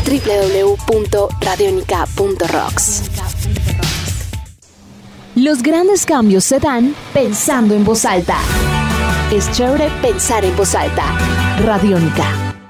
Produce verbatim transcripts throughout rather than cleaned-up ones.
doble u doble u doble u punto radionica punto rocks. Los grandes cambios se dan pensando en voz alta. Es chévere pensar en voz alta. Radiónica.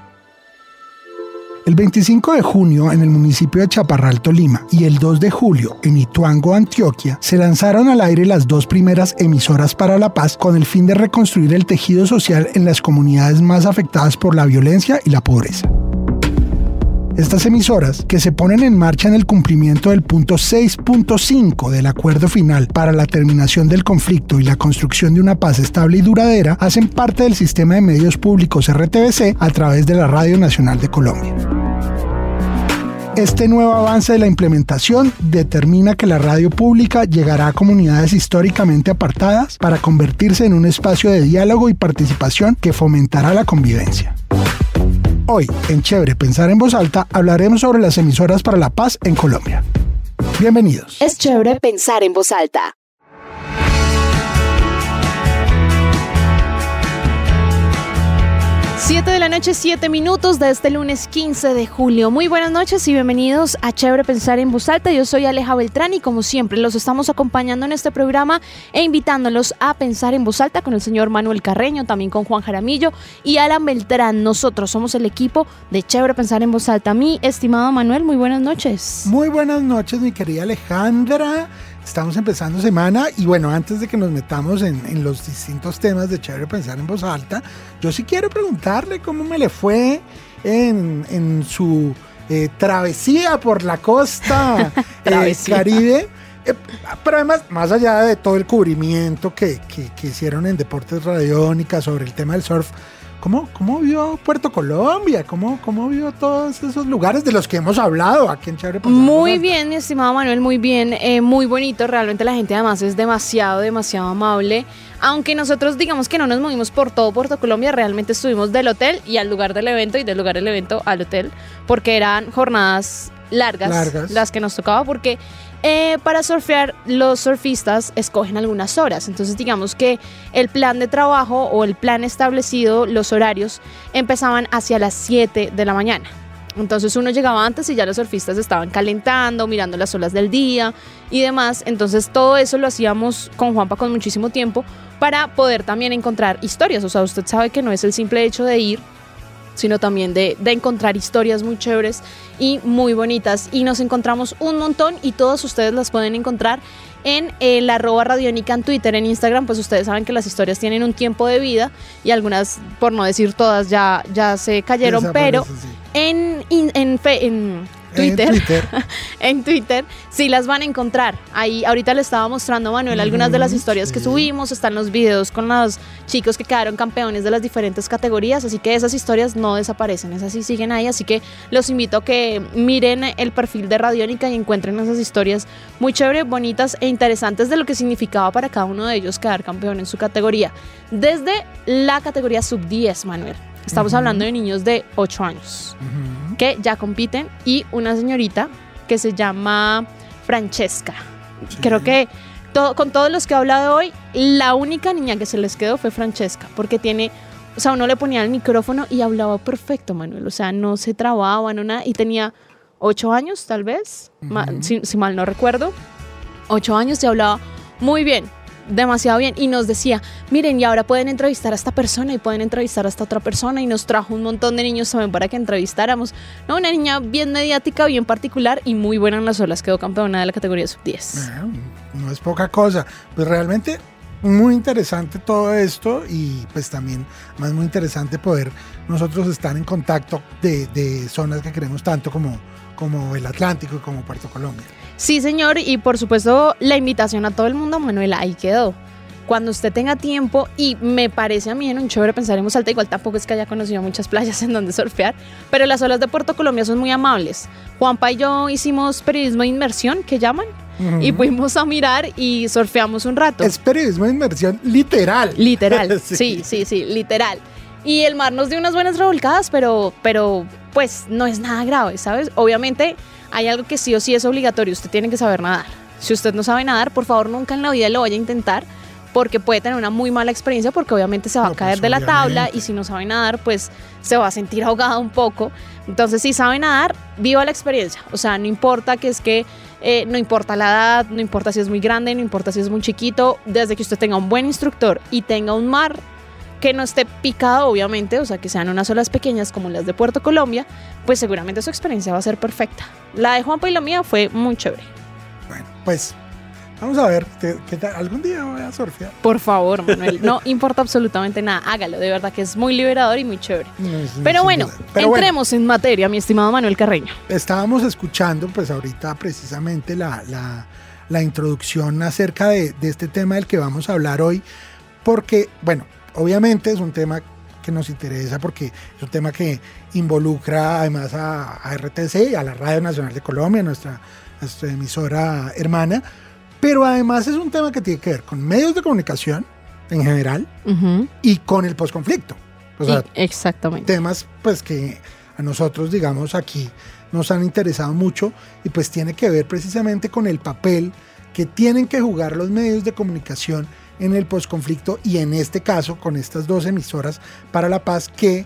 El veinticinco de junio en el municipio de Chaparral, Tolima, y el dos de julio en Ituango, Antioquia, se lanzaron al aire las dos primeras emisoras para la paz con el fin de reconstruir el tejido social en las comunidades más afectadas por la violencia y la pobreza. Estas emisoras, que se ponen en marcha en el cumplimiento del punto seis punto cinco del acuerdo final para la terminación del conflicto y la construcción de una paz estable y duradera, hacen parte del sistema de medios públicos R T V C a través de la Radio Nacional de Colombia. Este nuevo avance de la implementación determina que la radio pública llegará a comunidades históricamente apartadas para convertirse en un espacio de diálogo y participación que fomentará la convivencia. Hoy, en Chévere Pensar en Voz Alta, hablaremos sobre las emisoras para la paz en Colombia. Bienvenidos. Es chévere pensar en voz alta. siete de la noche, siete minutos de este lunes quince de julio. Muy buenas noches y bienvenidos a Chévere Pensar en Voz Alta. Yo soy Aleja Beltrán y como siempre los estamos acompañando en este programa e invitándolos a pensar en voz alta con el señor Manuel Carreño, también con Juan Jaramillo y Alan Beltrán. Nosotros somos el equipo de Chévere Pensar en Voz Alta. Mi estimado Manuel, muy buenas noches. Muy buenas noches, mi querida Alejandra. Estamos empezando semana y bueno, antes de que nos metamos en, en los distintos temas de Chévere Pensar en Voz Alta, yo sí quiero preguntarle cómo me le fue en, en su eh, travesía por la costa eh, Caribe. Eh, pero además, más allá de todo el cubrimiento que, que, que hicieron en Deportes Radiónica sobre el tema del surf, ¿Cómo, ¿Cómo vio Puerto Colombia? ¿Cómo, ¿Cómo vio todos esos lugares de los que hemos hablado aquí en Chévere Pensar? Muy bien, mi estimado Manuel, muy bien, eh, muy bonito. Realmente la gente además es demasiado, demasiado amable. Aunque nosotros digamos que no nos movimos por todo Puerto Colombia, realmente estuvimos del hotel y al lugar del evento y del lugar del evento al hotel, porque eran jornadas largas, largas. las que nos tocaba, porque Eh, para surfear, los surfistas escogen algunas horas. Entonces, digamos que el plan de trabajo o el plan establecido, los horarios, empezaban hacia las siete de la mañana. Entonces, uno llegaba antes y ya los surfistas estaban calentando, mirando las olas del día y demás. Entonces, todo eso lo hacíamos con Juanpa con muchísimo tiempo para poder también encontrar historias. O sea, usted sabe que no es el simple hecho de ir, sino también de, de encontrar historias muy chéveres y muy bonitas. Y nos encontramos un montón y todos ustedes las pueden encontrar en el arroba radiónica en Twitter, en Instagram. Pues ustedes saben que las historias tienen un tiempo de vida y algunas, por no decir todas, ya, ya se cayeron, pero sí. en, en, en, en Twitter, en Twitter. en Twitter sí las van a encontrar. Ahí ahorita le estaba mostrando a Manuel algunas de las historias sí. que subimos. Están los videos con los chicos que quedaron campeones de las diferentes categorías, así que esas historias no desaparecen, esas sí siguen ahí, así que los invito a que miren el perfil de Radiónica y encuentren esas historias muy chéveres, bonitas e interesantes de lo que significaba para cada uno de ellos quedar campeón en su categoría. Desde la categoría sub diez, Manuel. Estamos uh-huh. hablando de niños de ocho años uh-huh. que ya compiten y una señorita que se llama Francesca. Sí. Creo que todo, con todos los que he hablado hoy, la única niña que se les quedó fue Francesca, porque tiene, o sea, uno le ponía el micrófono y hablaba perfecto, Manuel. O sea, no se trababa, no nada. Y tenía ocho años, tal vez, uh-huh. ma, si, si mal no recuerdo. Ocho años y hablaba muy bien. Demasiado bien, y nos decía, miren, y ahora pueden entrevistar a esta persona y pueden entrevistar a esta otra persona, y nos trajo un montón de niños también para que entrevistáramos. No, una niña bien mediática, bien particular y muy buena en las olas, quedó campeona de la categoría sub diez. No, no es poca cosa, pues realmente muy interesante todo esto, y pues también más muy interesante poder nosotros estar en contacto de, de zonas que queremos tanto como, como el Atlántico y como Puerto Colombia. Sí, señor, y por supuesto la invitación a todo el mundo, Manuel, ahí quedó. Cuando usted tenga tiempo, y me parece a mí en un chévere pensar en voz alta, igual tampoco es que haya conocido muchas playas en donde surfear, pero las olas de Puerto Colombia son muy amables. Juanpa y yo hicimos periodismo de inmersión, que llaman, uh-huh. y fuimos a mirar y surfeamos un rato. Es periodismo de inmersión literal. Literal, sí. sí, sí, sí, literal. Y el mar nos dio unas buenas revolcadas, pero, pero pues no es nada grave, ¿sabes? Obviamente hay algo que sí o sí es obligatorio, usted tiene que saber nadar. Si usted no sabe nadar, por favor nunca en la vida lo vaya a intentar, porque puede tener una muy mala experiencia porque obviamente se va no, a caer pues, de la tabla obviamente. y si no sabe nadar pues se va a sentir ahogada un poco. Entonces si sabe nadar, viva la experiencia, o sea, no importa que es que eh, no importa la edad, no importa si es muy grande, no importa si es muy chiquito, desde que usted tenga un buen instructor y tenga un mar que no esté picado obviamente, o sea que sean unas olas pequeñas como las de Puerto Colombia, pues seguramente su experiencia va a ser perfecta. La de Juanpa y la mía fue muy chévere. Bueno, pues vamos a ver, ¿qué, qué tal? Algún día voy a surfear. Por favor, Manuel, no importa absolutamente nada, hágalo, de verdad que es muy liberador y muy chévere. No, es- Pero sin bueno, duda. Pero bueno, entremos en materia, mi estimado Manuel Carreño. estábamos escuchando pues ahorita precisamente la, la, la introducción acerca de, de este tema del que vamos a hablar hoy, porque, bueno, obviamente es un tema que nos interesa porque es un tema que involucra además a, a R T C, a la Radio Nacional de Colombia, nuestra, nuestra emisora hermana, pero además es un tema que tiene que ver con medios de comunicación en general Uh-huh. y con el posconflicto. O sea, Y- exactamente. temas pues que a nosotros, digamos, aquí nos han interesado mucho y pues tiene que ver precisamente con el papel que tienen que jugar los medios de comunicación en el posconflicto y en este caso con estas dos emisoras para la paz que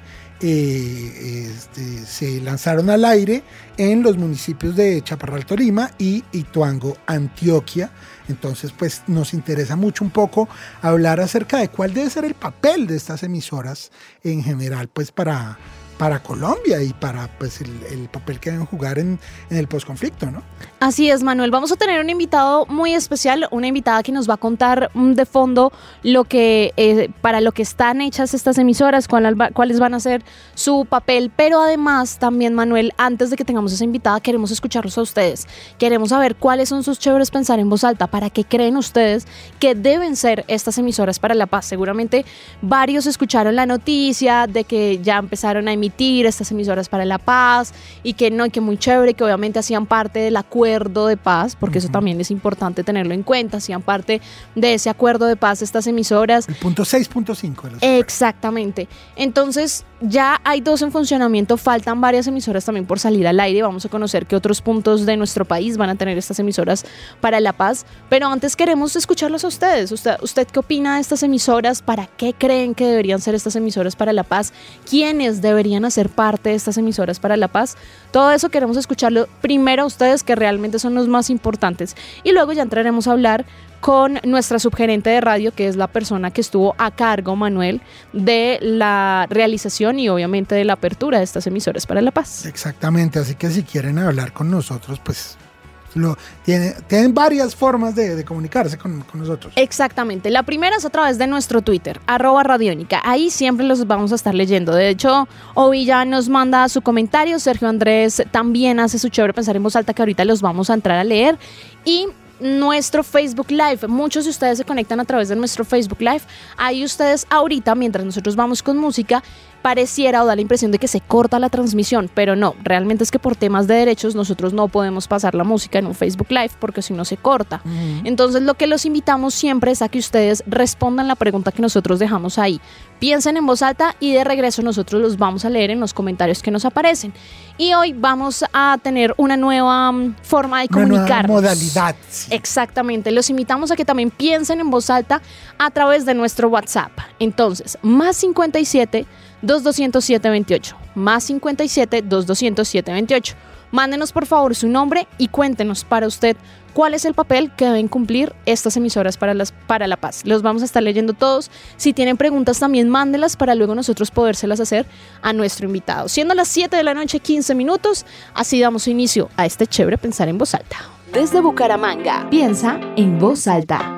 eh, este, se lanzaron al aire en los municipios de Chaparral, Tolima y Ituango, Antioquia. Entonces pues nos interesa mucho un poco hablar acerca de cuál debe ser el papel de estas emisoras en general pues para, para Colombia y para pues el, el papel que deben jugar en, en el posconflicto, ¿no? Así es, Manuel. Vamos a tener un invitado muy especial, una invitada que nos va a contar mm, de fondo lo que eh, para lo que están hechas estas emisoras, cuál, cuáles van a ser su papel. Pero además, también, Manuel, antes de que tengamos esa invitada, queremos escucharlos a ustedes. Queremos saber cuáles son sus chéveres pensar en voz alta. ¿Para qué creen ustedes que deben ser estas emisoras para la paz? Seguramente varios escucharon la noticia de que ya empezaron a emitir estas emisoras para la paz y que no, y que muy chévere, que obviamente hacían parte del acuerdo de paz, porque uh-huh. eso también es importante tenerlo en cuenta, hacían parte de ese acuerdo de paz estas emisoras. El punto seis punto cinco. Exactamente. Entonces ya hay dos en funcionamiento, faltan varias emisoras también por salir al aire, vamos a conocer qué otros puntos de nuestro país van a tener estas emisoras para la paz, pero antes queremos escucharlos a ustedes. ¿Usted, usted qué opina de estas emisoras? ¿Para qué creen que deberían ser estas emisoras para la paz? ¿Quiénes deberían hacer parte de estas emisoras para la paz? Todo eso queremos escucharlo primero a ustedes, que realmente son los más importantes, y luego ya entraremos a hablar con nuestra subgerente de radio, que es la persona que estuvo a cargo, Manuel, de la realización y obviamente de la apertura de estas emisoras para la paz. Exactamente, así que si quieren hablar con nosotros, pues lo, tiene, tienen varias formas de, de comunicarse con, con nosotros. Exactamente, la primera es a través de nuestro Twitter, arroba radiónica, ahí siempre los vamos a estar leyendo. De hecho, Ovi ya nos manda su comentario, Sergio Andrés también hace su chévere pensar en voz alta, que ahorita los vamos a entrar a leer, y nuestro Facebook Live, muchos de ustedes se conectan a través de nuestro Facebook Live, ahí ustedes ahorita, mientras nosotros vamos con música, pareciera o da la impresión de que se corta la transmisión, pero no, realmente es que por temas de derechos nosotros no podemos pasar la música en un Facebook Live porque si no se corta. Uh-huh. Entonces lo que los invitamos siempre es a que ustedes respondan la pregunta que nosotros dejamos ahí, piensen en voz alta y de regreso nosotros los vamos a leer en los comentarios que nos aparecen. Y hoy vamos a tener una nueva um, forma de una comunicarnos. Nueva modalidad. Sí. Exactamente, los invitamos a que también piensen en voz alta a través de nuestro WhatsApp. Entonces, más cincuenta y siete, dos doscientos siete veintiocho, más cincuenta y siete, dos doscientos siete veintiocho. Mándenos por favor su nombre y cuéntenos para usted cuál es el papel que deben cumplir estas emisoras para, las, para la paz. Los vamos a estar leyendo todos. Si tienen preguntas también mándelas para luego nosotros podérselas hacer a nuestro invitado. Siendo las siete de la noche, quince minutos, así damos inicio a este chévere pensar en voz alta. Desde Bucaramanga, piensa en voz alta.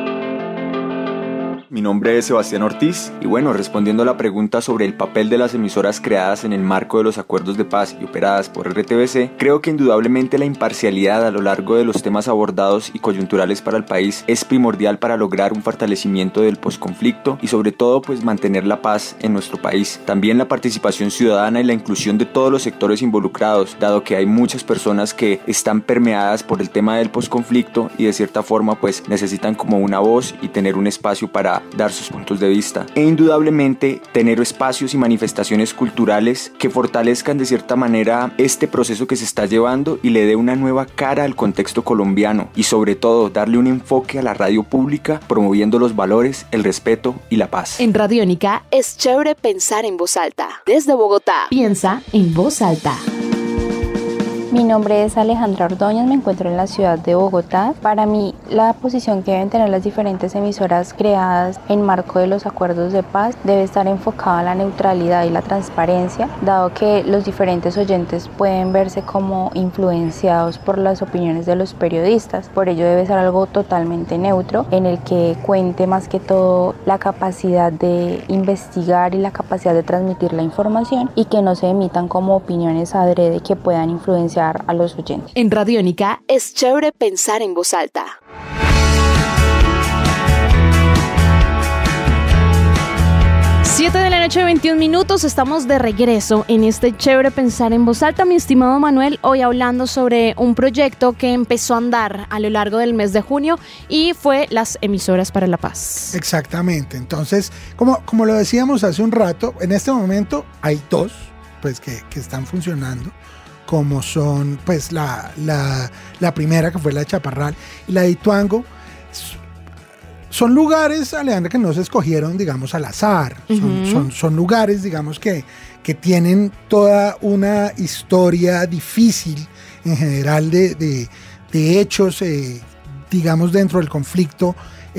Mi nombre es Sebastián Ortiz y bueno, respondiendo a la pregunta sobre el papel de las emisoras creadas en el marco de los acuerdos de paz y operadas por R T V C, creo que indudablemente la imparcialidad a lo largo de los temas abordados y coyunturales para el país es primordial para lograr un fortalecimiento del posconflicto y sobre todo pues mantener la paz en nuestro país. También la participación ciudadana y la inclusión de todos los sectores involucrados, dado que hay muchas personas que están permeadas por el tema del posconflicto y de cierta forma pues necesitan como una voz y tener un espacio para dar sus puntos de vista e indudablemente tener espacios y manifestaciones culturales que fortalezcan de cierta manera este proceso que se está llevando y le dé una nueva cara al contexto colombiano y sobre todo darle un enfoque a la radio pública promoviendo los valores, el respeto y la paz. En Radiónica es chévere pensar en voz alta. Desde Bogotá, piensa en voz alta. Mi nombre es Alejandra Ordóñez, me encuentro en la ciudad de Bogotá. Para mí, la posición que deben tener las diferentes emisoras creadas en marco de los acuerdos de paz debe estar enfocada a la neutralidad y la transparencia, dado que los diferentes oyentes pueden verse como influenciados por las opiniones de los periodistas. Por ello debe ser algo totalmente neutro, en el que cuente más que todo la capacidad de investigar y la capacidad de transmitir la información y que no se emitan como opiniones adrede que puedan influenciar a los oyentes. En Radiónica es chévere pensar en voz alta. siete de la noche, veintiún minutos, estamos de regreso en este chévere pensar en voz alta, mi estimado Manuel, hoy hablando sobre un proyecto que empezó a andar a lo largo del mes de junio y fue las emisoras para la paz. Exactamente, entonces, como, como lo decíamos hace un rato, en este momento hay dos pues, que, que están funcionando, como son pues la, la, la primera que fue la de Chaparral y la de Ituango. Son lugares, Alejandra, que no se escogieron, digamos, al azar. Son, uh-huh. son, son lugares, digamos, que, que tienen toda una historia difícil en general de, de, de hechos, eh, digamos, dentro del conflicto.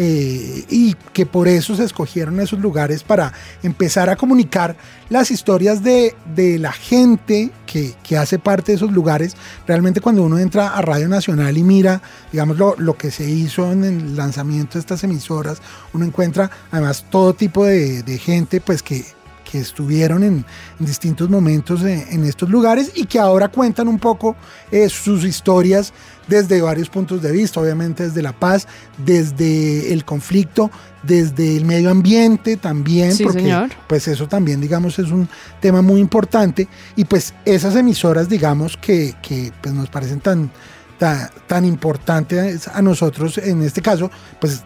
Eh, y que por eso se escogieron esos lugares para empezar a comunicar las historias de, de la gente que, que hace parte de esos lugares. Realmente cuando uno entra a Radio Nacional y mira, digamos, lo, lo que se hizo en el lanzamiento de estas emisoras, uno encuentra además todo tipo de, de gente pues que, que estuvieron en, en distintos momentos en, en estos lugares y que ahora cuentan un poco eh, sus historias desde varios puntos de vista, obviamente desde la paz, desde el conflicto, desde el medio ambiente también, sí, porque señor. Pues eso también, digamos, es un tema muy importante y pues esas emisoras, digamos, que, que pues nos parecen tan, tan, tan importantes a nosotros en este caso, pues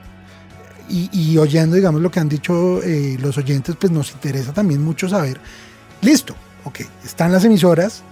y, y oyendo, digamos, lo que han dicho eh, los oyentes, pues nos interesa también mucho saber, listo, ok, están las emisoras,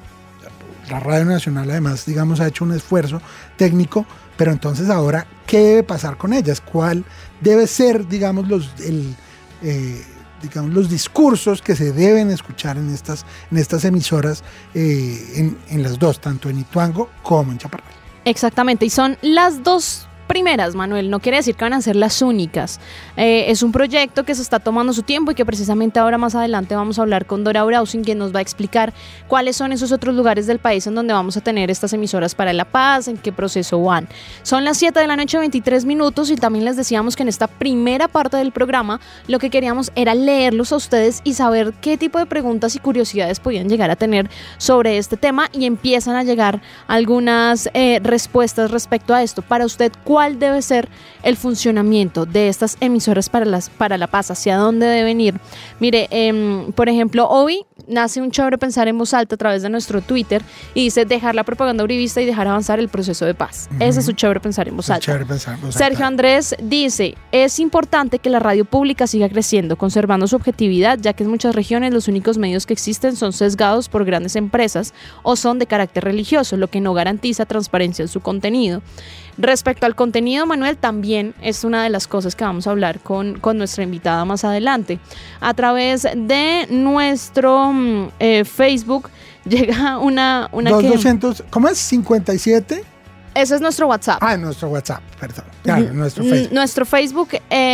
la Radio Nacional además, digamos, ha hecho un esfuerzo técnico, pero entonces ahora, ¿qué debe pasar con ellas? ¿Cuál debe ser, digamos, los, el, eh, digamos, los discursos que se deben escuchar en estas, en estas emisoras, eh, en, en las dos, tanto en Ituango como en Chaparral? Exactamente, y son las dos primeras, Manuel, no quiere decir que van a ser las únicas. Eh, es un proyecto que se está tomando su tiempo y que precisamente ahora más adelante vamos a hablar con Dora Brausin, quien nos va a explicar cuáles son esos otros lugares del país en donde vamos a tener estas emisoras para la paz, en qué proceso van. Son las siete de la noche, veintitrés minutos, y también les decíamos que en esta primera parte del programa lo que queríamos era leerlos a ustedes y saber qué tipo de preguntas y curiosidades podían llegar a tener sobre este tema, y empiezan a llegar algunas eh, respuestas respecto a esto. Para usted, ¿cuál ¿Cuál debe ser el funcionamiento de estas emisoras para, las, para la paz? ¿Hacia dónde deben ir? Mire, eh, por ejemplo, hoy nace un chévere pensar en voz alta a través de nuestro Twitter y dice dejar la propaganda uribista y dejar avanzar el proceso de paz. Uh-huh. Ese es su chévere pensar en voz alta. Chévere pensar en voz alta. Sergio Andrés dice, es importante que la radio pública siga creciendo, conservando su objetividad, ya que en muchas regiones los únicos medios que existen son sesgados por grandes empresas o son de carácter religioso, lo que no garantiza transparencia en su contenido. Respecto al contenido, Manuel, también es una de las cosas que vamos a hablar con, con nuestra invitada más adelante. A través de nuestro eh, Facebook llega una... una Dos, que, doscientos, ¿cómo es? ¿cincuenta y siete? Ese es nuestro WhatsApp. Ah, nuestro WhatsApp, perdón. Claro, nuestro Facebook. Nuestro Facebook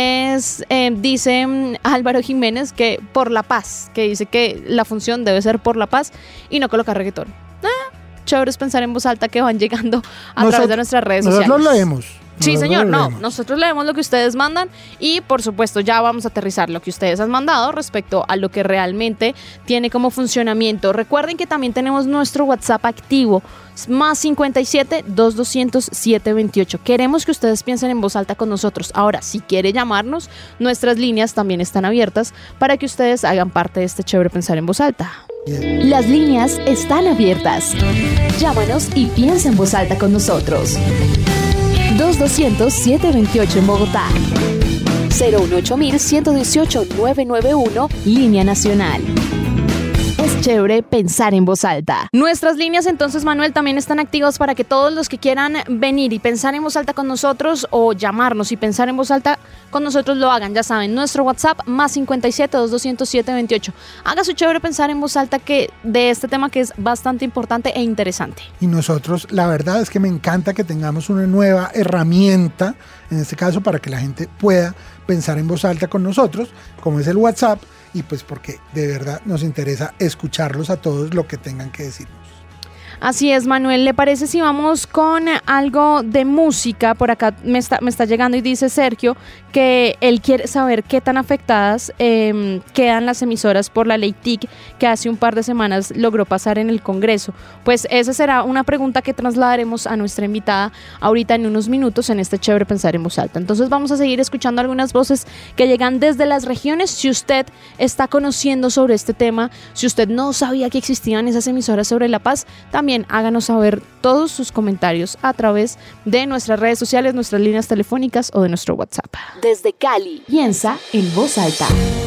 es, eh, dice um, Álvaro Jiménez, que por la paz, que dice que la función debe ser por la paz y no colocar reggaetón. Ah, chévere es pensar en voz alta que van llegando a nosotros, través de nuestras redes nosotros sociales. Nosotros leemos. Sí, nosotros señor, no, leemos. nosotros leemos lo que ustedes mandan y por supuesto ya vamos a aterrizar lo que ustedes han mandado respecto a lo que realmente tiene como funcionamiento. Recuerden que también tenemos nuestro WhatsApp activo, más cincuenta y siete, dos doscientos, siete veintiocho. Queremos que ustedes piensen en voz alta con nosotros. Ahora, si quiere llamarnos, nuestras líneas también están abiertas para que ustedes hagan parte de este chévere pensar en voz alta. Bien. Las líneas están abiertas. Llámanos y piensa en voz alta con nosotros. dos doscientos, siete veintiocho en Bogotá. cero uno ocho uno uno uno ocho nueve nueve uno, línea nacional. Es chévere pensar en voz alta. Nuestras líneas entonces, Manuel, también están activas para que todos los que quieran venir y pensar en voz alta con nosotros o llamarnos y pensar en voz alta con nosotros lo hagan. Ya saben, nuestro WhatsApp más cincuenta y siete, dos doscientos siete, veintiocho. Haga su chévere pensar en voz alta que de este tema que es bastante importante e interesante. Y nosotros, la verdad es que me encanta que tengamos una nueva herramienta, en este caso para que la gente pueda pensar en voz alta con nosotros, como es el WhatsApp, y pues porque de verdad nos interesa escucharlos a todos lo que tengan que decirnos. Así es, Manuel. ¿Le parece si vamos con algo de música? Por acá me está, me está llegando y dice Sergio que él quiere saber qué tan afectadas eh, quedan las emisoras por la ley T I C que hace un par de semanas logró pasar en el Congreso. Pues esa será una pregunta que trasladaremos a nuestra invitada ahorita en unos minutos en este Chévere Pensar en Voz Alta. Entonces vamos a seguir escuchando algunas voces que llegan desde las regiones. Si usted está conociendo sobre este tema, si usted no sabía que existían esas emisoras sobre La Paz, también También háganos saber todos sus comentarios a través de nuestras redes sociales, nuestras líneas telefónicas o de nuestro WhatsApp. Desde Cali, piensa en voz alta.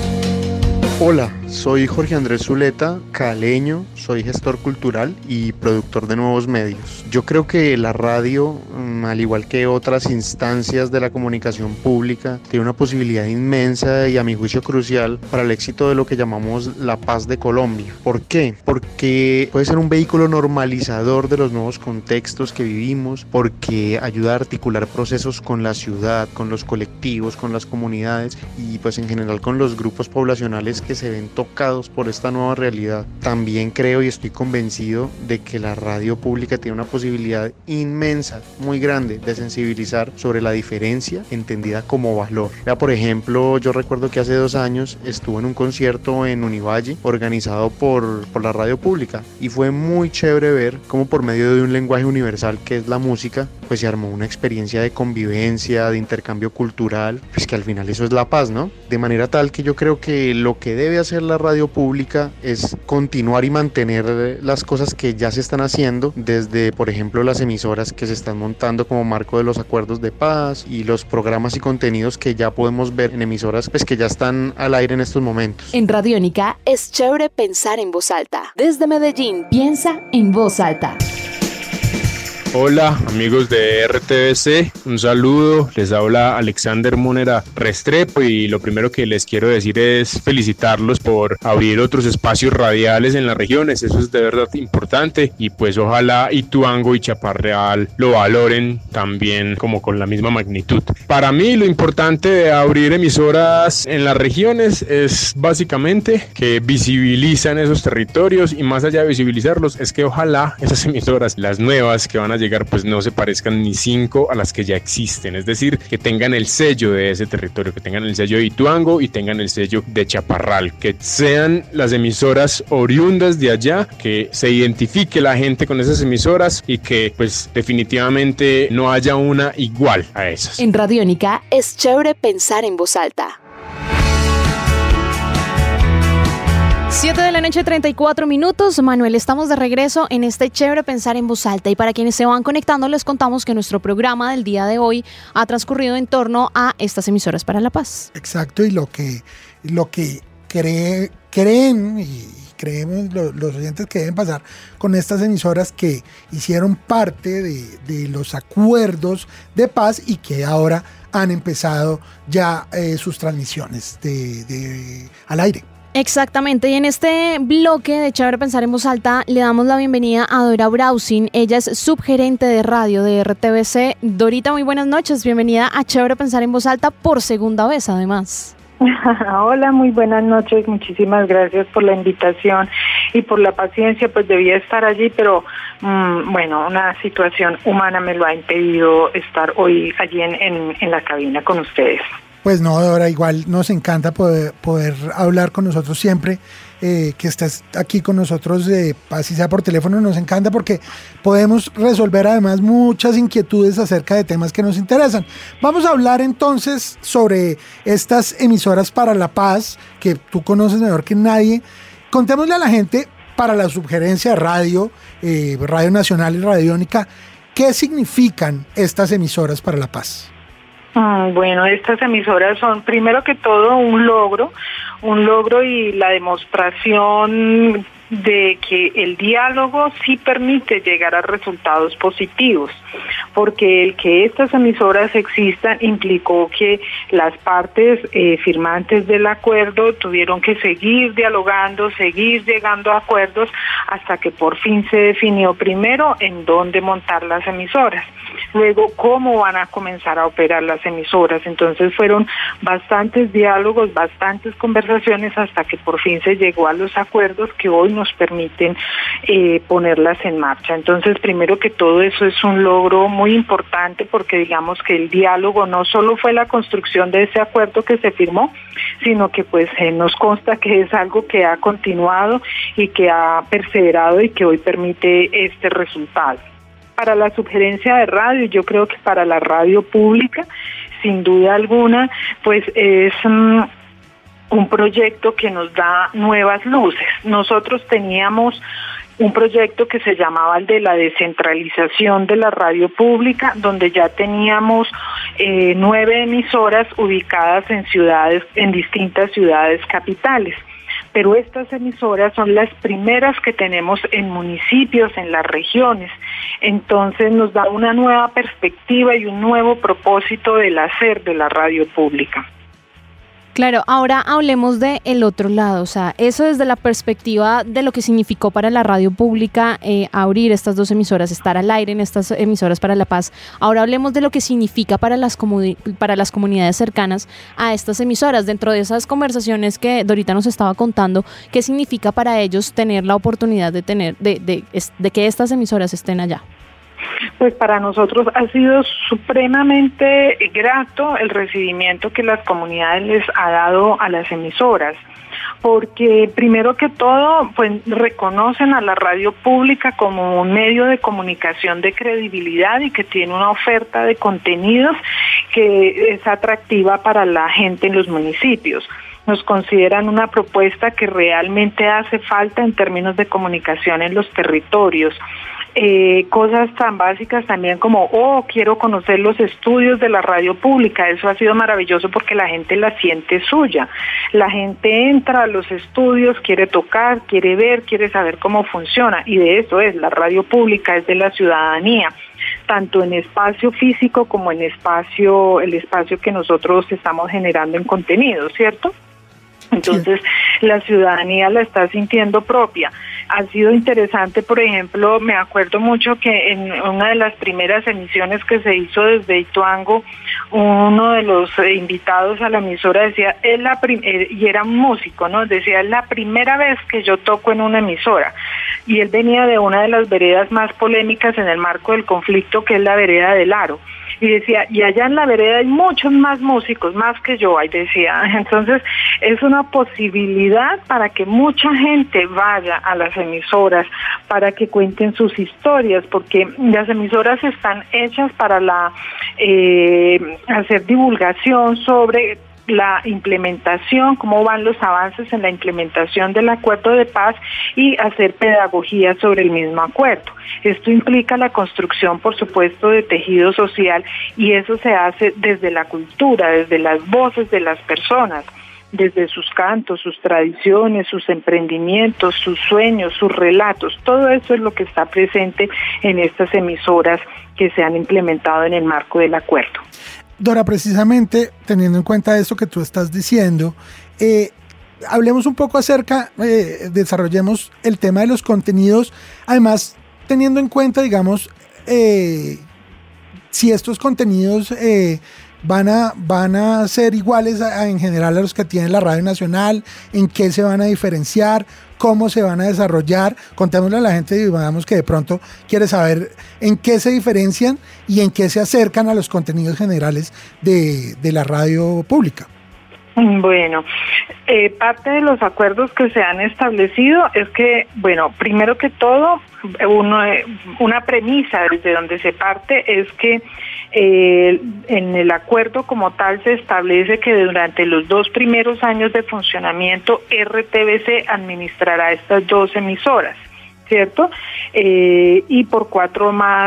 Hola, soy Jorge Andrés Zuleta, caleño, soy gestor cultural y productor de nuevos medios. Yo creo que la radio, al igual que otras instancias de la comunicación pública, tiene una posibilidad inmensa y a mi juicio crucial para el éxito de lo que llamamos la paz de Colombia. ¿Por qué? Porque puede ser un vehículo normalizador de los nuevos contextos que vivimos, porque ayuda a articular procesos con la ciudad, con los colectivos, con las comunidades y pues en general con los grupos poblacionales que se ven tocados por esta nueva realidad. También creo y estoy convencido de que la radio pública tiene una posibilidad inmensa, muy grande, de sensibilizar sobre la diferencia entendida como valor. Ya, por ejemplo, yo recuerdo que hace dos años estuve en un concierto en Univalle organizado por, por la radio pública y fue muy chévere ver cómo por medio de un lenguaje universal que es la música, pues se armó una experiencia de convivencia, de intercambio cultural, pues que al final eso es la paz, ¿no? De manera tal que yo creo que lo que debe hacer la radio pública es continuar y mantener las cosas que ya se están haciendo, desde por ejemplo las emisoras que se están montando como marco de los acuerdos de paz y los programas y contenidos que ya podemos ver en emisoras pues que ya están al aire en estos momentos. En Radiónica es chévere pensar en voz alta. Desde Medellín, piensa en voz alta. Hola amigos de R T V C, un saludo, les habla Alexander Múnera Restrepo y lo primero que les quiero decir es felicitarlos por abrir otros espacios radiales en las regiones, eso es de verdad importante y pues ojalá Ituango y Chaparral lo valoren también como con la misma magnitud. Para mí lo importante de abrir emisoras en las regiones es básicamente que visibilizan esos territorios y más allá de visibilizarlos es que ojalá esas emisoras, las nuevas que van a llegar pues no se parezcan ni cinco a las que ya existen, es decir, que tengan el sello de ese territorio, que tengan el sello de Ituango y tengan el sello de Chaparral, que sean las emisoras oriundas de allá, que se identifique la gente con esas emisoras y que pues definitivamente no haya una igual a esas. En Radiónica es chévere pensar en voz alta. siete de la noche, treinta y cuatro minutos. Manuel, estamos de regreso en este Chévere Pensar en Voz Alta. Y para quienes se van conectando, les contamos que nuestro programa del día de hoy ha transcurrido en torno a estas emisoras para la paz. Exacto, y lo que, lo que cree, creen y creemos lo, los oyentes que deben pasar con estas emisoras que hicieron parte de, de los acuerdos de paz y que ahora han empezado ya eh, sus transmisiones de, de, al aire. Exactamente, y en este bloque de Chévere Pensar en Voz Alta le damos la bienvenida a Dora Brausin. Ella es subgerente de radio de R T V C. Dorita, muy buenas noches, bienvenida a Chévere Pensar en Voz Alta por segunda vez además. Hola, muy buenas noches, muchísimas gracias por la invitación y por la paciencia, pues debía estar allí, pero mmm, bueno, una situación humana me lo ha impedido estar hoy allí en, en, en la cabina con ustedes. Pues no, Dora, igual nos encanta poder, poder hablar con nosotros siempre, eh, que estés aquí con nosotros, eh, así sea por teléfono, nos encanta porque podemos resolver además muchas inquietudes acerca de temas que nos interesan. Vamos a hablar entonces sobre estas emisoras para la paz, que tú conoces mejor que nadie. Contémosle a la gente, para la subgerencia de radio, eh, Radio Nacional y Radiónica, ¿qué significan estas emisoras para la paz? Mm, bueno, estas emisoras son primero que todo un logro, un logro y la demostración de que el diálogo sí permite llegar a resultados positivos, porque el que estas emisoras existan implicó que las partes eh, firmantes del acuerdo tuvieron que seguir dialogando, seguir llegando a acuerdos hasta que por fin se definió primero en dónde montar las emisoras, luego cómo van a comenzar a operar las emisoras. Entonces fueron bastantes diálogos, bastantes conversaciones hasta que por fin se llegó a los acuerdos que hoy nos permiten eh, ponerlas en marcha. Entonces, primero que todo, eso es un logro muy importante porque digamos que el diálogo no solo fue la construcción de ese acuerdo que se firmó, sino que pues eh, nos consta que es algo que ha continuado y que ha perseverado y que hoy permite este resultado. Para la sugerencia de radio, yo creo que para la radio pública, sin duda alguna, pues es um, un proyecto que nos da nuevas luces. Nosotros teníamos un proyecto que se llamaba el de la descentralización de la radio pública, donde ya teníamos eh, nueve emisoras ubicadas en ciudades, en distintas ciudades capitales. Pero estas emisoras son las primeras que tenemos en municipios, en las regiones. Entonces nos da una nueva perspectiva y un nuevo propósito del hacer de la radio pública. Claro, ahora hablemos de el otro lado, o sea, eso desde la perspectiva de lo que significó para la radio pública eh, abrir estas dos emisoras, estar al aire en estas emisoras para la paz. Ahora hablemos de lo que significa para las comuni- para las comunidades cercanas a estas emisoras. Dentro de esas conversaciones que Dorita nos estaba contando, ¿qué significa para ellos tener la oportunidad de tener de, de, de, de que estas emisoras estén allá? Pues para nosotros ha sido supremamente grato el recibimiento que las comunidades les ha dado a las emisoras, porque primero que todo, pues reconocen a la radio pública como un medio de comunicación de credibilidad y que tiene una oferta de contenidos que es atractiva para la gente en los municipios. Nos consideran una propuesta que realmente hace falta en términos de comunicación en los territorios. Eh, cosas tan básicas también como, oh, quiero conocer los estudios de la radio pública. Eso ha sido maravilloso porque la gente la siente suya. La gente entra a los estudios, quiere tocar, quiere ver, quiere saber cómo funciona, y de eso es, la radio pública es de la ciudadanía, tanto en espacio físico como en espacio, el espacio que nosotros estamos generando en contenido, ¿cierto? Entonces, sí, la ciudadanía la está sintiendo propia. Ha sido interesante, por ejemplo, me acuerdo mucho que en una de las primeras emisiones que se hizo desde Ituango, uno de los invitados a la emisora decía, es la prim- y era un músico, ¿no? Decía, es la primera vez que yo toco en una emisora. Y él venía de una de las veredas más polémicas en el marco del conflicto, que es la vereda del Aro. Y decía, y allá en la vereda hay muchos más músicos, más que yo, ahí decía. Entonces, es una posibilidad para que mucha gente vaya a las emisoras, para que cuenten sus historias, porque las emisoras están hechas para la eh, hacer divulgación sobre la implementación, cómo van los avances en la implementación del acuerdo de paz y hacer pedagogía sobre el mismo acuerdo. Esto implica la construcción, por supuesto, de tejido social, y eso se hace desde la cultura, desde las voces de las personas, desde sus cantos, sus tradiciones, sus emprendimientos, sus sueños, sus relatos. Todo eso es lo que está presente en estas emisoras que se han implementado en el marco del acuerdo. Dora, precisamente teniendo en cuenta esto que tú estás diciendo, eh, hablemos un poco acerca, eh, desarrollemos el tema de los contenidos, además teniendo en cuenta, digamos, eh, si estos contenidos eh, van a, van a ser iguales a, a, en general a los que tiene la Radio Nacional, en qué se van a diferenciar, cómo se van a desarrollar. Contémosle a la gente, digamos, que de pronto quiere saber en qué se diferencian y en qué se acercan a los contenidos generales de, de la radio pública. Bueno, eh, parte de los acuerdos que se han establecido es que, bueno, primero que todo, uno, una premisa desde donde se parte es que eh, en el acuerdo como tal se establece que durante los dos primeros años de funcionamiento R T V C administrará estas dos emisoras, ¿cierto? Eh, y por cuatro más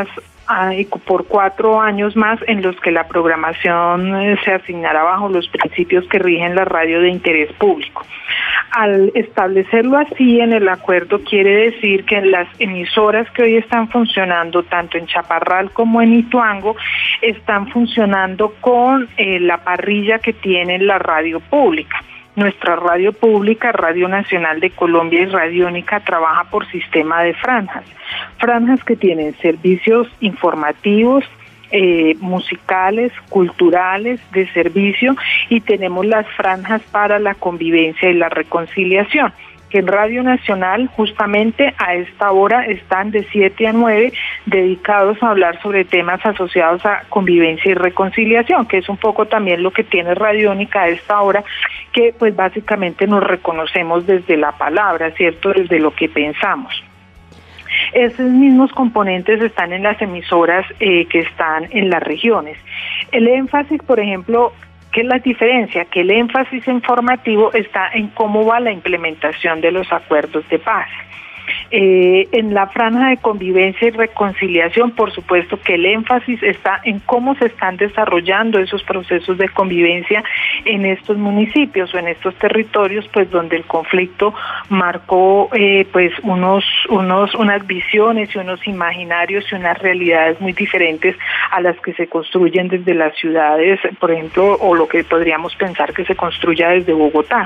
por cuatro años más en los que la programación se asignará bajo los principios que rigen la radio de interés público. Al establecerlo así en el acuerdo quiere decir que las emisoras que hoy están funcionando tanto en Chaparral como en Ituango están funcionando con eh, la parrilla que tiene la radio pública. Nuestra radio pública, Radio Nacional de Colombia y Radiónica, trabaja por sistema de franjas. Franjas que tienen servicios informativos, eh, musicales, culturales, de servicio, y tenemos las franjas para la convivencia y la reconciliación, que en Radio Nacional justamente a esta hora están de siete a nueve dedicados a hablar sobre temas asociados a convivencia y reconciliación, que es un poco también lo que tiene Radiónica a esta hora, que pues básicamente nos reconocemos desde la palabra, ¿cierto?, desde lo que pensamos. Esos mismos componentes están en las emisoras eh, que están en las regiones. El énfasis, por ejemplo, ¿qué es la diferencia? Que el énfasis informativo está en cómo va la implementación de los acuerdos de paz. Eh, en la franja de convivencia y reconciliación, por supuesto que el énfasis está en cómo se están desarrollando esos procesos de convivencia en estos municipios o en estos territorios, pues donde el conflicto marcó eh, pues unos, unos, unas visiones y unos imaginarios y unas realidades muy diferentes a las que se construyen desde las ciudades, por ejemplo, o lo que podríamos pensar que se construya desde Bogotá.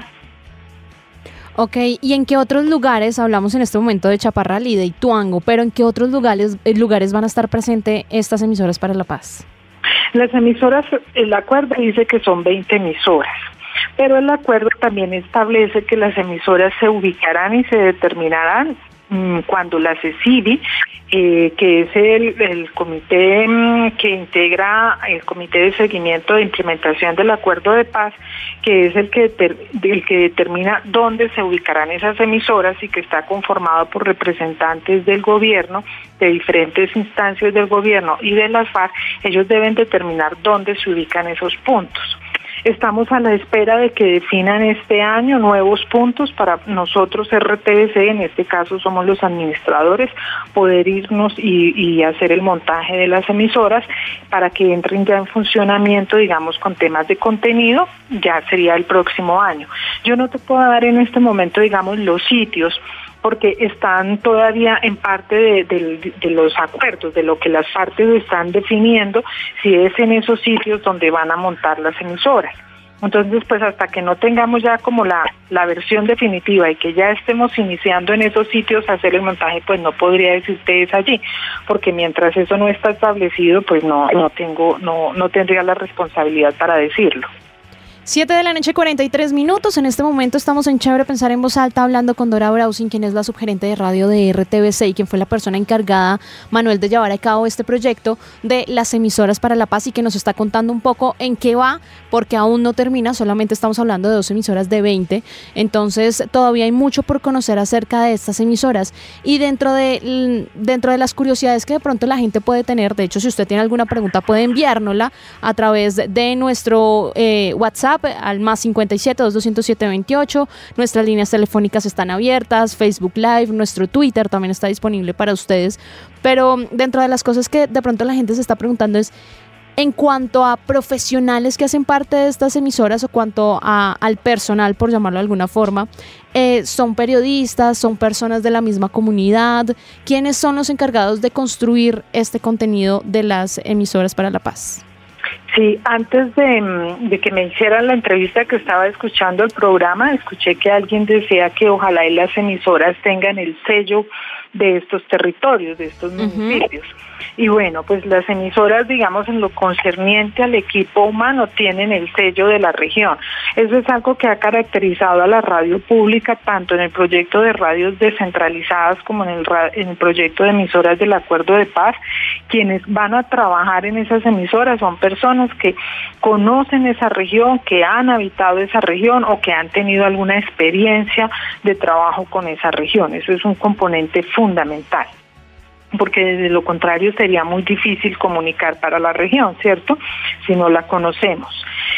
Ok, ¿y en qué otros lugares, hablamos en este momento de Chaparral y de Ituango, pero en qué otros lugares, lugares van a estar presentes estas emisoras para la paz? Las emisoras, el acuerdo dice que son veinte emisoras, pero el acuerdo también establece que las emisoras se ubicarán y se determinarán mmm, cuando la CECIBI, eh, que es el, el comité mmm, que integra el Comité de Seguimiento de Implementación del Acuerdo de Paz, que es el que, el que determina dónde se ubicarán esas emisoras y que está conformado por representantes del gobierno, de diferentes instancias del gobierno y de las FARC. Ellos deben determinar dónde se ubican esos puntos. Estamos a la espera de que definan este año nuevos puntos para nosotros, R T V C, en este caso somos los administradores, poder irnos y, y hacer el montaje de las emisoras para que entren ya en funcionamiento, digamos, con temas de contenido, ya sería el próximo año. Yo no te puedo dar en este momento, digamos, los sitios, porque están todavía en parte de, de, de los acuerdos, de lo que las partes están definiendo, si es en esos sitios donde van a montar las emisoras. Entonces, pues hasta que no tengamos ya como la, la versión definitiva y que ya estemos iniciando en esos sitios a hacer el montaje, pues no podría decirte es allí, porque mientras eso no está establecido, pues no, no tengo, no, no tendría la responsabilidad para decirlo. siete de la noche, cuarenta y tres minutos. En este momento estamos en Chévere Pensar en Voz Alta hablando con Dora Brausin, quien es la subgerente de radio de R T V C y quien fue la persona encargada, Manuel, de llevar a cabo este proyecto de las emisoras para la paz, y que nos está contando un poco en qué va, porque aún no termina, solamente estamos hablando de dos emisoras de veinte, entonces todavía hay mucho por conocer acerca de estas emisoras. Y dentro de, dentro de las curiosidades que de pronto la gente puede tener, de hecho, si usted tiene alguna pregunta puede enviárnosla a través de nuestro eh, WhatsApp al más cincuenta y siete, dos doscientos siete, veintiocho. Nuestras líneas telefónicas están abiertas, Facebook Live, nuestro Twitter también está disponible para ustedes. Pero dentro de las cosas que de pronto la gente se está preguntando es, en cuanto a profesionales que hacen parte de estas emisoras o cuanto a, al personal, por llamarlo de alguna forma, eh, ¿son periodistas, son personas de la misma comunidad? ¿Quiénes son los encargados de construir este contenido de las emisoras para la paz? Sí, antes de, de que me hicieran la entrevista, que estaba escuchando el programa, escuché que alguien decía que ojalá y las emisoras tengan el sello de estos territorios, de estos municipios. Uh-huh. Y bueno, pues las emisoras, digamos, en lo concerniente al equipo humano, tienen el sello de la región. Eso es algo que ha caracterizado a la radio pública, tanto en el proyecto de radios descentralizadas como en el, en el proyecto de emisoras del Acuerdo de Paz. Quienes van a trabajar en esas emisoras son personas que conocen esa región, que han habitado esa región o que han tenido alguna experiencia de trabajo con esa región. Eso es un componente fundamental, porque de lo contrario sería muy difícil comunicar para la región, ¿cierto?, si no la conocemos.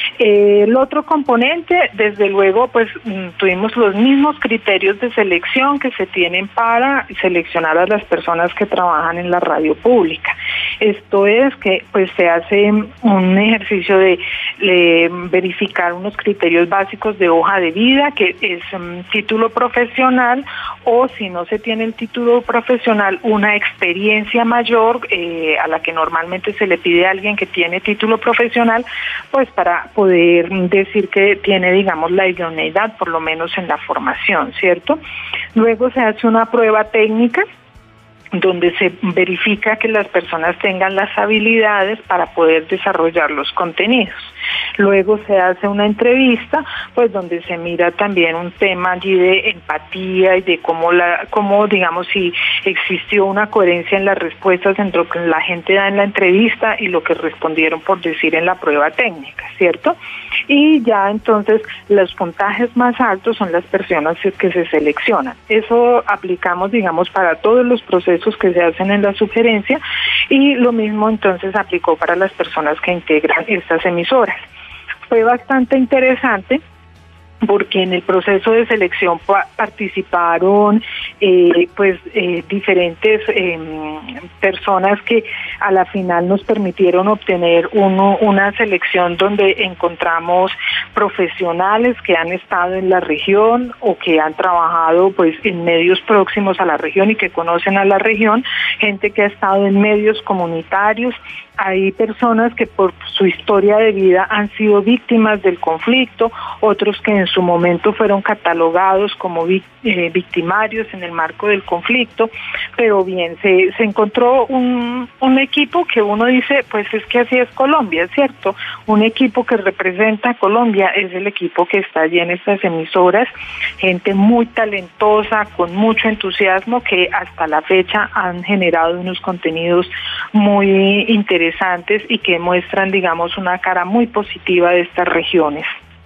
Eh, el otro componente, desde luego, pues tuvimos los mismos criterios de selección que se tienen para seleccionar a las personas que trabajan en la radio pública. Esto es que pues se hace un ejercicio de, de verificar unos criterios básicos de hoja de vida, que es un título profesional, o si no se tiene el título profesional, una experiencia mayor eh, a la que normalmente se le pide a alguien que tiene título profesional, pues para poder decir que tiene, digamos, la idoneidad, por lo menos en la formación, ¿cierto? Luego se hace una prueba técnica donde se verifica que las personas tengan las habilidades para poder desarrollar los contenidos. Luego se hace una entrevista, pues donde se mira también un tema allí de empatía y de cómo, la, cómo digamos, si existió una coherencia en las respuestas entre lo que la gente da en la entrevista y lo que respondieron, por decir, en la prueba técnica, ¿cierto? Y ya entonces los puntajes más altos son las personas que se seleccionan. Eso aplicamos, digamos, para todos los procesos que se hacen en la sugerencia, y lo mismo entonces aplicó para las personas que integran estas emisoras. Fue bastante interesante porque en el proceso de selección participaron eh, pues eh, diferentes eh, personas que a la final nos permitieron obtener uno, una selección donde encontramos profesionales que han estado en la región o que han trabajado pues en medios próximos a la región y que conocen a la región, gente que ha estado en medios comunitarios. Hay personas que por su historia de vida han sido víctimas del conflicto, otros que en su momento fueron catalogados como eh, victimarios en el marco del conflicto, pero bien, se, se encontró un, un equipo que uno dice, pues es que así es Colombia, ¿cierto? Un equipo que representa a Colombia es el equipo que está allí en estas emisoras, gente muy talentosa, con mucho entusiasmo, que hasta la fecha han generado unos contenidos muy interesantes y que muestran, digamos, una cara muy positiva de estas regiones.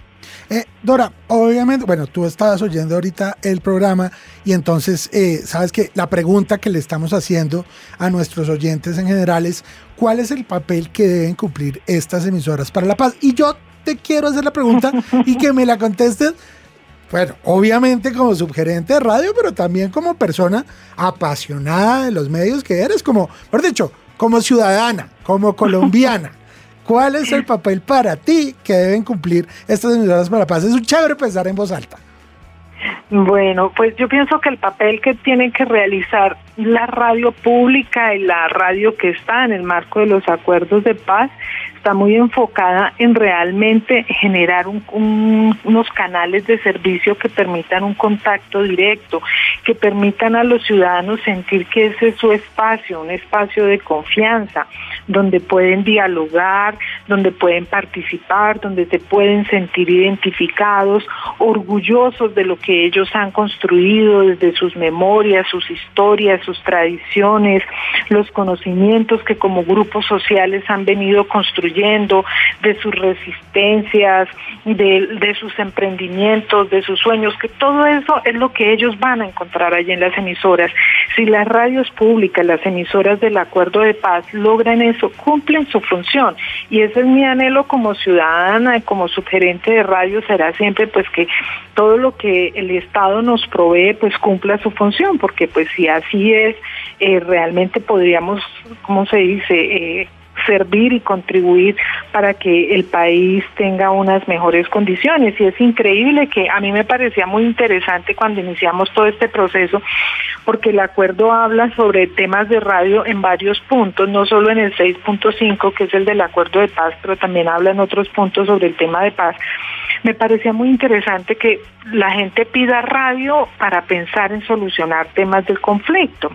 Eh, Dora, obviamente, bueno, tú estabas oyendo ahorita el programa y entonces, eh, sabes que la pregunta que le estamos haciendo a nuestros oyentes en general es, ¿cuál es el papel que deben cumplir estas emisoras para la paz? Y yo te quiero hacer la pregunta y que me la contestes, bueno, obviamente como subgerente de radio, pero también como persona apasionada de los medios que eres, como, por dicho, como ciudadana, como colombiana. ¿Cuál es el papel para ti que deben cumplir estas emisoras para la paz? Es un chévere pensar en voz alta. Bueno, pues yo pienso que el papel que tienen que realizar la radio pública y la radio que está en el marco de los acuerdos de paz está muy enfocada en realmente generar un, un, unos canales de servicio que permitan un contacto directo, que permitan a los ciudadanos sentir que ese es su espacio, un espacio de confianza, donde pueden dialogar, donde pueden participar, donde se pueden sentir identificados, orgullosos de lo que ellos han construido desde sus memorias, sus historias, sus tradiciones, los conocimientos que como grupos sociales han venido construyendo, de sus resistencias, de, de sus emprendimientos, de sus sueños, que todo eso es lo que ellos van a encontrar allí en las emisoras. Si las radios públicas, las emisoras del Acuerdo de Paz logran eso, cumplen su función, y ese es mi anhelo como ciudadana y como subgerente de radio, será siempre pues que todo lo que el Estado nos provee pues cumpla su función, porque pues si así es, eh, realmente podríamos, ¿cómo se dice?, eh, servir y contribuir para que el país tenga unas mejores condiciones. Y es increíble, que a mí me parecía muy interesante cuando iniciamos todo este proceso, porque el acuerdo habla sobre temas de radio en varios puntos, no solo en el seis punto cinco, que es el del acuerdo de paz, pero también habla en otros puntos sobre el tema de paz. Me parecía muy interesante que la gente pida radio para pensar en solucionar temas del conflicto.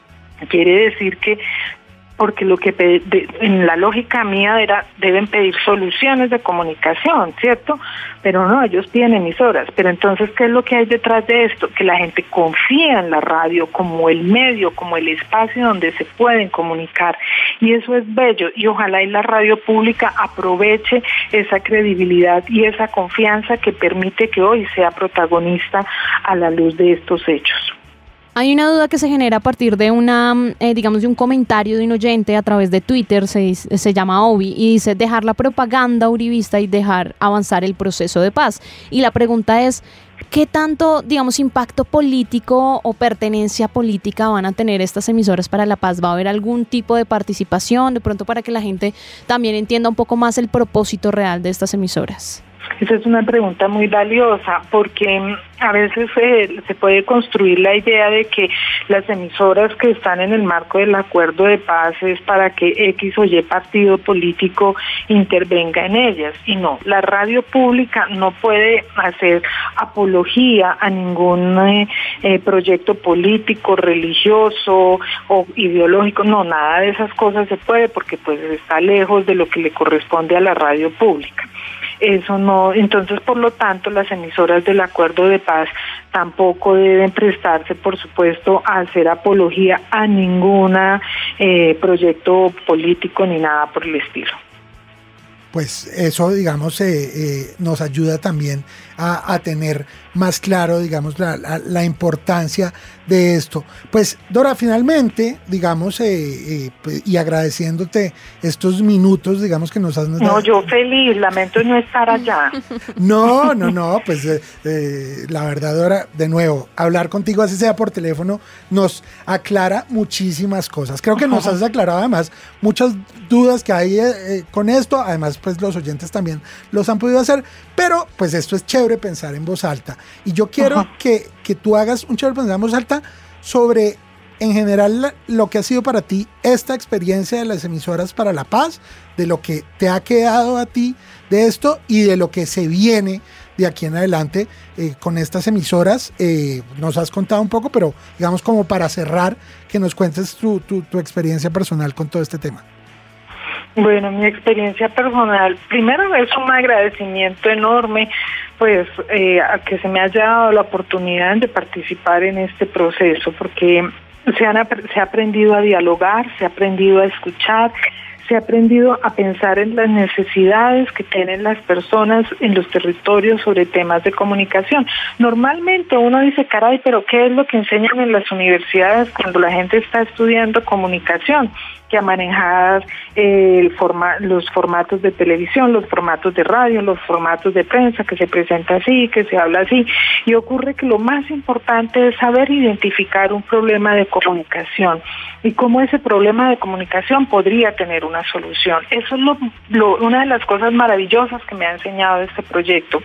Quiere decir que porque lo que de, en la lógica mía era, deben pedir soluciones de comunicación, ¿cierto? Pero no, ellos piden emisoras. Pero entonces, ¿qué es lo que hay detrás de esto? Que la gente confía en la radio como el medio, como el espacio donde se pueden comunicar. Y eso es bello. Y ojalá y la radio pública aproveche esa credibilidad y esa confianza que permite que hoy sea protagonista a la luz de estos hechos. Hay una duda que se genera a partir de una, eh, digamos, de un comentario de un oyente a través de Twitter, se, se llama Obi, y dice dejar la propaganda uribista y dejar avanzar el proceso de paz. Y la pregunta es, ¿qué tanto, digamos, impacto político o pertenencia política van a tener estas emisoras para la paz? ¿Va a haber algún tipo de participación, de pronto para que la gente también entienda un poco más el propósito real de estas emisoras? Esa es una pregunta muy valiosa porque a veces eh, se puede construir la idea de que las emisoras que están en el marco del acuerdo de paz es para que X o Y partido político intervenga en ellas, y no, la radio pública no puede hacer apología a ningún eh, eh, proyecto político, religioso o ideológico, no, nada de esas cosas se puede porque pues está lejos de lo que le corresponde a la radio pública. Eso no, entonces por lo tanto las emisoras del acuerdo de paz tampoco deben prestarse, por supuesto, a hacer apología a ningún eh, proyecto político ni nada por el estilo. Pues eso, digamos, eh, eh, nos ayuda también a, a tener más claro, digamos, la, la, la importancia de esto. Pues, Dora, finalmente, digamos, eh, eh, y agradeciéndote estos minutos, digamos, que nos has dado. No, yo feliz, lamento no estar allá. No, no, no, pues eh, eh, la verdad, Dora, de nuevo, hablar contigo, así sea por teléfono, nos aclara muchísimas cosas. Creo que nos has aclarado además muchas dudas que hay eh, con esto, además, pues los oyentes también los han podido hacer, pero pues esto es chévere pensar en voz alta. Y yo quiero que, que tú hagas un chévere pensar en voz alta sobre, en general, lo que ha sido para ti esta experiencia de las emisoras para la paz, de lo que te ha quedado a ti de esto y de lo que se viene de aquí en adelante eh, con estas emisoras. Eh, nos has contado un poco, pero digamos como para cerrar, que nos cuentes tu, tu, tu experiencia personal con todo este tema. Bueno, mi experiencia personal, primero es un agradecimiento enorme, pues, eh, a que se me haya dado la oportunidad de participar en este proceso, porque se, han, se ha aprendido a dialogar, se ha aprendido a escuchar, se ha aprendido a pensar en las necesidades que tienen las personas en los territorios sobre temas de comunicación. Normalmente uno dice, caray, pero ¿qué es lo que enseñan en las universidades cuando la gente está estudiando comunicación? Que a manejar eh, el forma, los formatos de televisión, los formatos de radio, los formatos de prensa, que se presenta así, que se habla así. Y ocurre que lo más importante es saber identificar un problema de comunicación y cómo ese problema de comunicación podría tener una solución. Eso es lo, lo, una de las cosas maravillosas que me ha enseñado este proyecto.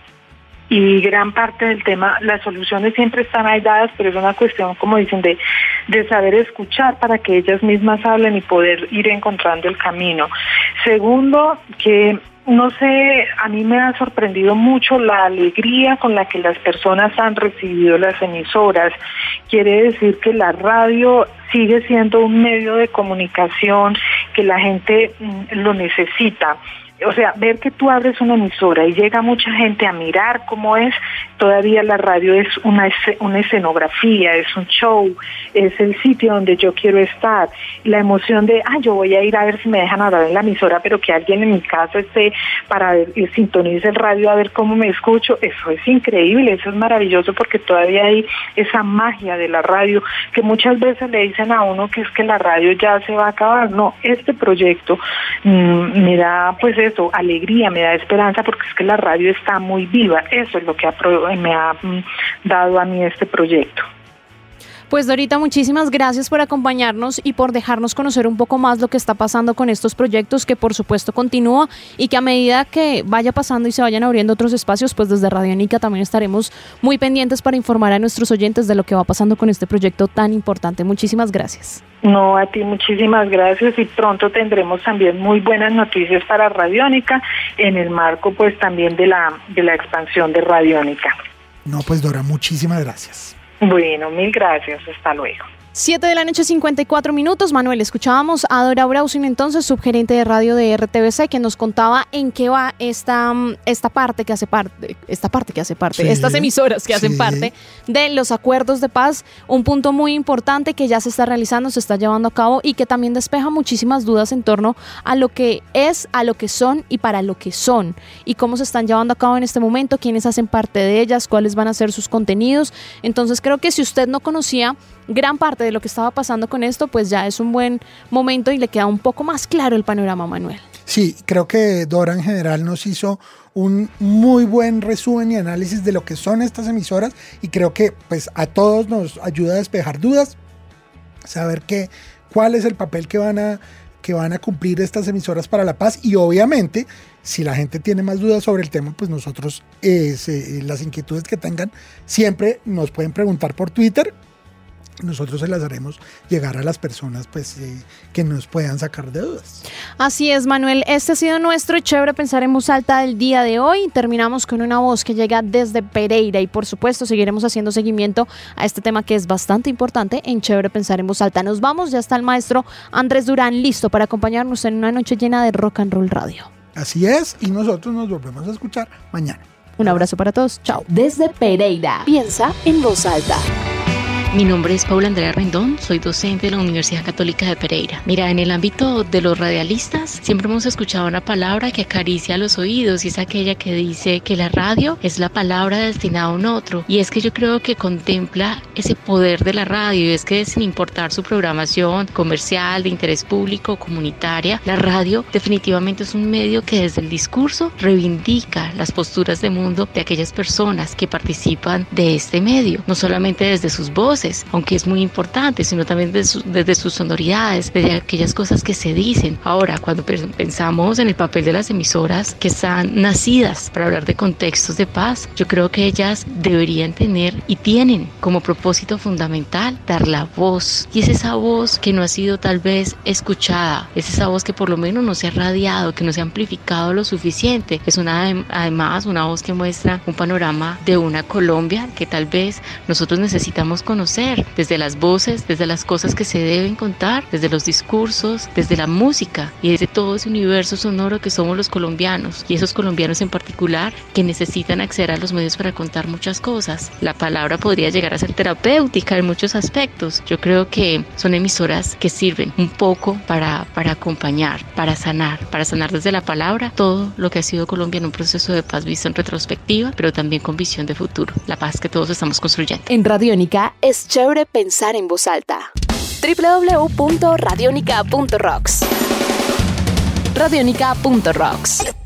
Y gran parte del tema, las soluciones siempre están ahí dadas, pero es una cuestión, como dicen, de, de saber escuchar para que ellas mismas hablen y poder ir encontrando el camino. Segundo, que no sé, a mí me ha sorprendido mucho la alegría con la que las personas han recibido las emisoras. Quiere decir que la radio sigue siendo un medio de comunicación que la gente mm, lo necesita. O sea, ver que tú abres una emisora y llega mucha gente a mirar cómo es, todavía la radio es una, una escenografía, es un show, es el sitio donde yo quiero estar. La emoción de, ah, yo voy a ir a ver si me dejan hablar en la emisora, pero que alguien en mi casa esté para ver, y sintonice el radio a ver cómo me escucho, eso es increíble, eso es maravilloso porque todavía hay esa magia de la radio que muchas veces le dicen a uno que es que la radio ya se va a acabar. No, este proyecto mmm, me da pues eso, alegría, me da esperanza porque es que la radio está muy viva. Eso es lo que ha, me ha mm, dado a mí este proyecto. Pues Dorita, muchísimas gracias por acompañarnos y por dejarnos conocer un poco más lo que está pasando con estos proyectos, que por supuesto continúa y que a medida que vaya pasando y se vayan abriendo otros espacios, pues desde Radiónica también estaremos muy pendientes para informar a nuestros oyentes de lo que va pasando con este proyecto tan importante. Muchísimas gracias. No, a ti muchísimas gracias y pronto tendremos también muy buenas noticias para Radiónica en el marco pues también de la, de la expansión de Radiónica. No, pues Dora, muchísimas gracias. Bueno, mil gracias. Hasta luego. siete de la noche, cincuenta y cuatro minutos. Manuel, escuchábamos a Dora Brausin, entonces subgerente de radio de R T V C, que nos contaba en qué va esta, esta parte que hace parte, esta parte que hace parte, sí, estas emisoras que sí. hacen parte de los acuerdos de paz. Un punto muy importante que ya se está realizando, se está llevando a cabo y que también despeja muchísimas dudas en torno a lo que es, a lo que son y para lo que son y cómo se están llevando a cabo en este momento, quiénes hacen parte de ellas, cuáles van a ser sus contenidos. Entonces creo que si usted no conocía gran parte de lo que estaba pasando con esto, pues ya es un buen momento y le queda un poco más claro el panorama, Manuel. Sí, creo que Dora en general nos hizo un muy buen resumen y análisis de lo que son estas emisoras y creo que pues a todos nos ayuda a despejar dudas, saber que, cuál es el papel que van a, que van a cumplir estas emisoras para la paz y obviamente si la gente tiene más dudas sobre el tema, pues nosotros eh, se, las inquietudes que tengan siempre nos pueden preguntar por Twitter. Nosotros se las haremos llegar a las personas pues, eh, que nos puedan sacar de dudas. Así es, Manuel. Este ha sido nuestro Chévere Pensar en Voz Alta del día de hoy. Terminamos con una voz que llega desde Pereira y por supuesto seguiremos haciendo seguimiento a este tema que es bastante importante en Chévere Pensar en Voz Alta. Nos vamos, ya está el maestro Andrés Durán listo para acompañarnos en una noche llena de rock and roll radio. Así es, y nosotros nos volvemos a escuchar mañana. Un abrazo para todos. Chao. Desde Pereira, piensa en voz alta. Mi nombre es Paula Andrea Rendón, soy docente de la Universidad Católica de Pereira. Mira, en el ámbito de los radialistas siempre hemos escuchado una palabra que acaricia los oídos y es aquella que dice que la radio es la palabra destinada a un otro. Y es que yo creo que contempla ese poder de la radio y es que sin importar su programación comercial, de interés público, comunitaria, la radio definitivamente es un medio que desde el discurso reivindica las posturas de mundo de aquellas personas que participan de este medio, no solamente desde sus voces, aunque es muy importante, sino también desde, su, desde sus sonoridades, desde aquellas cosas que se dicen. Ahora, cuando pensamos en el papel de las emisoras que están nacidas para hablar de contextos de paz, yo creo que ellas deberían tener y tienen como propósito fundamental dar la voz. Y es esa voz que no ha sido tal vez escuchada, es esa voz que por lo menos no se ha radiado, que no se ha amplificado lo suficiente. Es una, además una voz que muestra un panorama de una Colombia que tal vez nosotros necesitamos conocer desde las voces, desde las cosas que se deben contar, desde los discursos, desde la música y desde todo ese universo sonoro que somos los colombianos y esos colombianos en particular que necesitan acceder a los medios para contar muchas cosas. La palabra podría llegar a ser terapéutica en muchos aspectos. Yo creo que son emisoras que sirven un poco para, para acompañar, para sanar, para sanar desde la palabra todo lo que ha sido Colombia en un proceso de paz visto en retrospectiva, pero también con visión de futuro, la paz que todos estamos construyendo. En Radiónica es chévere pensar en voz alta. doble u doble u doble u punto radionica punto rocks. Radionica punto rocks.